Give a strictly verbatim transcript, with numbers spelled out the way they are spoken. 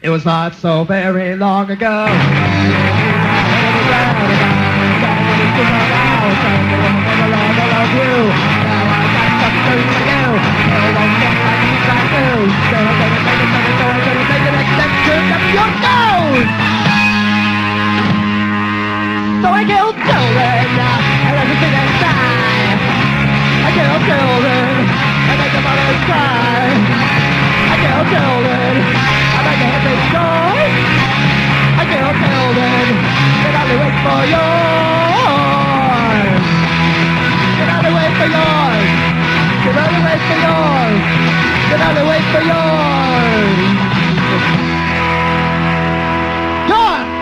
It was not so very long ago. So I killed children and everything inside. I killed children and make the mothers cry. I killed children and make the hippies joy. I killed children and only wait for yours. Can only wait for yours. Can only wait for yours. Can only wait for yours. Yours.